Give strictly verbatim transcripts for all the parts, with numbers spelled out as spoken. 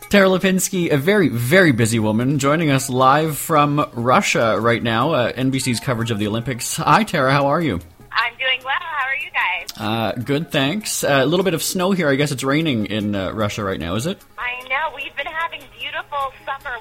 Tara Lipinski, a very, very busy woman, joining us live from Russia right now, uh, N B C's coverage of the Olympics. Hi, Tara, how are you? I'm doing well. How are you guys? Uh, good, thanks. Uh, a little bit of snow here. I guess it's raining in uh, Russia right now, is it? I know. We've been having beautiful summer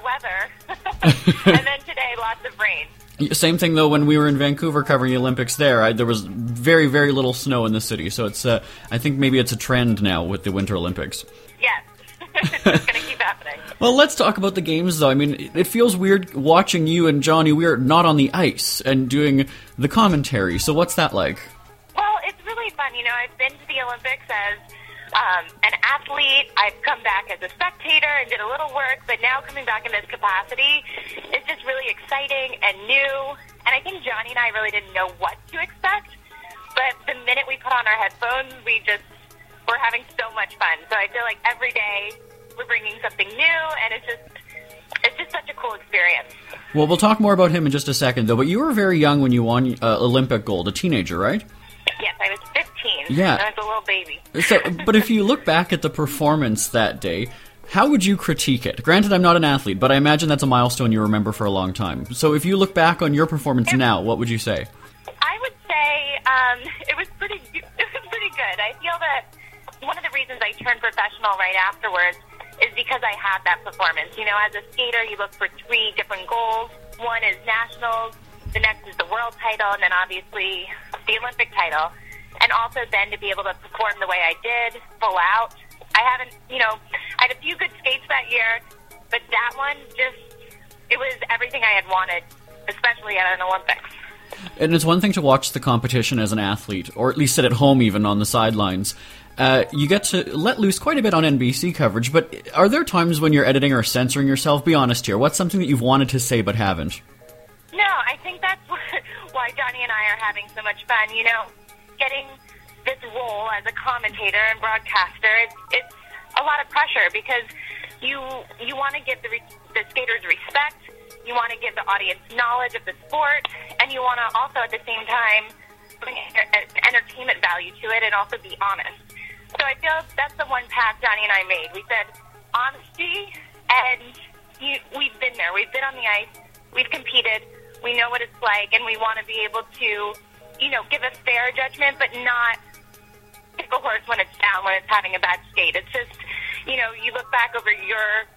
weather, and then today, lots of rain. Same thing, though, when we were in Vancouver covering the Olympics there. I, there was very, very little snow in the city, so it's. Uh, I think maybe it's a trend now with the Winter Olympics. Yes. It's going to keep happening. Well, let's talk about the games, though. I mean, it feels weird watching you and Johnny Weir not on the ice and doing the commentary. So what's that like? Well, it's really fun. You know, I've been to the Olympics as um, an athlete. I've come back as a spectator and did a little work, but now coming back in this capacity is just really exciting and new. And I think Johnny and I really didn't know what to expect. But the minute we put on our headphones, we just, we're having so much fun. So I feel like every day we're bringing something new, and it's just it's just such a cool experience. Well, we'll talk more about him in just a second, though. But you were very young when you won uh, Olympic gold, a teenager, right? Yes, I was fifteen. Yeah. I was a little baby. So, but if you look back at the performance that day, how would you critique it? Granted, I'm not an athlete, but I imagine that's a milestone you remember for a long time. So if you look back on your performance it, now, what would you say? I would say um, it was pretty it was pretty good. I feel that one of the reasons I turned professional right afterwards is because I had that performance. You know, as a skater, you look for three different goals. One is nationals, the next is the world title, and then obviously the Olympic title. And also then to be able to perform the way I did, full out. I haven't, you know, I had a few good skates that year, but that one just, it was everything I had wanted, especially at an Olympics. And it's one thing to watch the competition as an athlete, or at least sit at home even on the sidelines. Uh, you get to let loose quite a bit on N B C coverage, but are there times when you're editing or censoring yourself? Be honest here. What's something that you've wanted to say but haven't? No, I think that's why Johnny and I are having so much fun. You know, getting this role as a commentator and broadcaster, it's, it's a lot of pressure because you you want to give the, the skaters respect, you want to give the audience knowledge of the sport, and you want to also at the same time bring an entertainment value to it and also be honest. So I feel that's the one pact Johnny and I made. We said honesty, and you, we've been there. We've been on the ice. We've competed. We know what it's like, and we want to be able to, you know, give a fair judgment, but not pick a horse when it's down, when it's having a bad skate. It's just, you know, you look back over your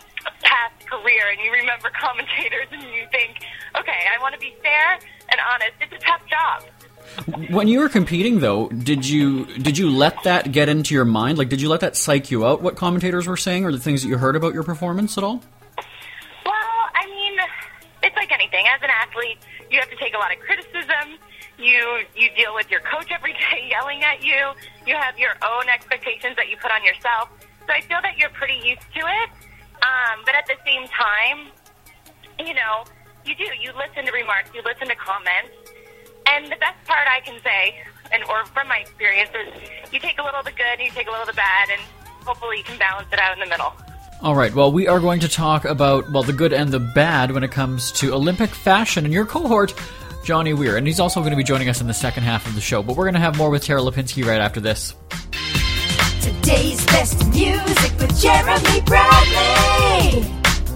past career, and you remember commentators, and you think, okay, I want to be fair and honest. It's a tough job. When you were competing, though, did you did you let that get into your mind? Like, did you let that psych you out, what commentators were saying, or the things that you heard about your performance at all? Well, I mean, it's like anything. As an athlete, you have to take a lot of criticism. You you deal with your coach every day yelling at you. You have your own expectations that you put on yourself. So I feel that you're pretty used to it. Um, but at the same time, you know, you do. You listen to remarks. You listen to comments. And the best part I can say, and or from my experience, is you take a little of the good and you take a little of the bad, and hopefully you can balance it out in the middle. All right, well, we are going to talk about, well, the good and the bad when it comes to Olympic fashion and your cohort, Johnny Weir. And he's also going to be joining us in the second half of the show. But we're going to have more with Tara Lipinski right after this. Today's best music with Jeremy Bradley.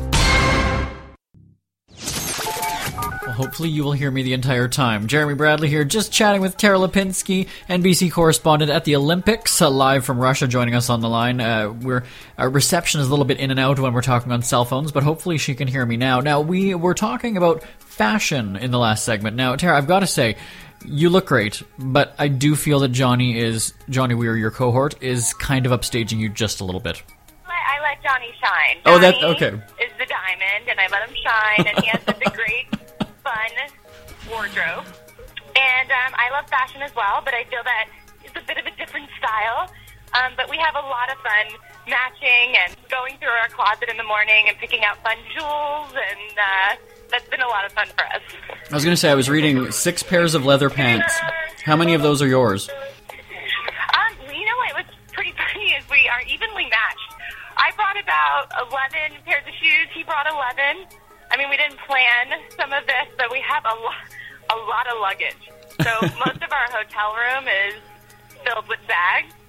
Well, hopefully you will hear me the entire time. Jeremy Bradley here, just chatting with Tara Lipinski, N B C correspondent at the Olympics, uh, live from Russia, joining us on the line. Uh, we're, our reception is a little bit in and out when we're talking on cell phones, but hopefully she can hear me now. Now, we were talking about fashion in the last segment. Now, Tara, I've got to say, you look great, but I do feel that Johnny is Johnny Weir, your cohort, is kind of upstaging you just a little bit. I let Johnny shine. Oh, Johnny that's okay. Is the diamond, and I let him shine, and he has such a great, fun wardrobe. And um, I love fashion as well, but I feel that it's a bit of a different style. Um, but we have a lot of fun matching and going through our closet in the morning and picking out fun jewels, and uh, that's been a lot of fun for us. I was going to say, I was reading six pairs of leather pants. How many of those are yours? Um, you know what? What's pretty funny is we are evenly matched. I brought about eleven pairs of shoes. He brought eleven. I mean, we didn't plan some of this, but we have a, lo- a lot of luggage. So most of our hotel room is filled with bags.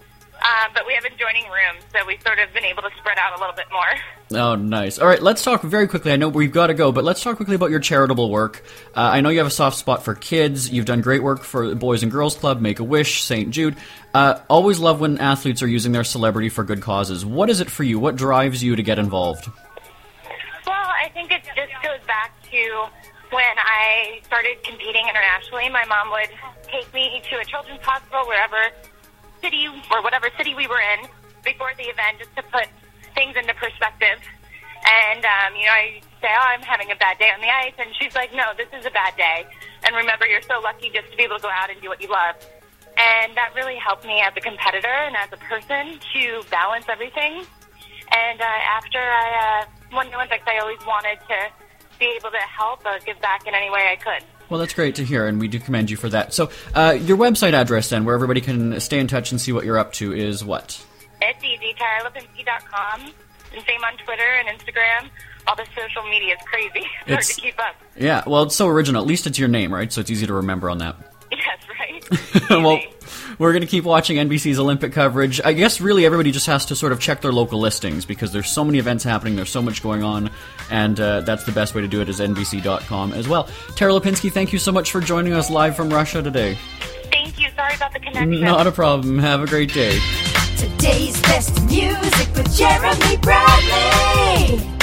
Um, but we have adjoining rooms, so we've sort of been able to spread out a little bit more. Oh, nice. All right, let's talk very quickly. I know we've got to go, but let's talk quickly about your charitable work. Uh, I know you have a soft spot for kids. You've done great work for the Boys and Girls Club, Make-A-Wish, Saint Jude. Uh, always love when athletes are using their celebrity for good causes. What is it for you? What drives you to get involved? Well, I think it just goes back to when I started competing internationally. My mom would take me to a children's hospital, wherever city or whatever city we were in, before the event, just to put things into perspective. And, um, you know, I used to say, oh, I'm having a bad day on the ice. And she's like, no, this is a bad day. And remember, you're so lucky just to be able to go out and do what you love. And that really helped me as a competitor and as a person to balance everything. And uh, after I uh, won the Olympics, I always wanted to be able to help or give back in any way I could. Well, that's great to hear, and we do commend you for that. So, uh, your website address, then, where everybody can stay in touch and see what you're up to, is what? It's easy, Tyra Lipinski dot com, and same on Twitter and Instagram. All the social media is crazy. It's hard to keep up. Yeah, well, it's so original. At least it's your name, right? So it's easy to remember on that. Yes, right? Well, we're going to keep watching N B C's Olympic coverage. I guess really everybody just has to sort of check their local listings because there's so many events happening, there's so much going on, and uh, that's the best way to do it is N B C dot com as well. Tara Lipinski, thank you so much for joining us live from Russia today. Thank you. Sorry about the connection. Not a problem. Have a great day. Today's best music with Jeremy Bradley.